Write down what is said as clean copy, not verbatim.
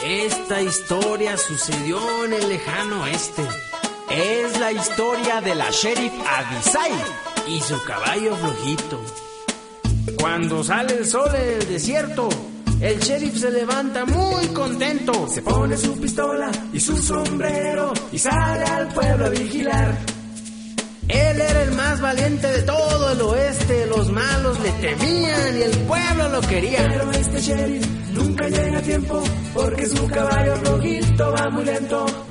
Esta historia sucedió en el lejano oeste. Es la historia de la sheriff Abisai y su caballo flojito. Cuando sale el sol en el desierto, el sheriff se levanta muy contento. Se pone su pistola y su sombrero y sale al pueblo a vigilar. Él era el más valiente de todo el oeste. Los malos le temían y el pueblo lo quería. Pero este sheriff nunca llega a tiempo porque su caballo flojito va muy lento.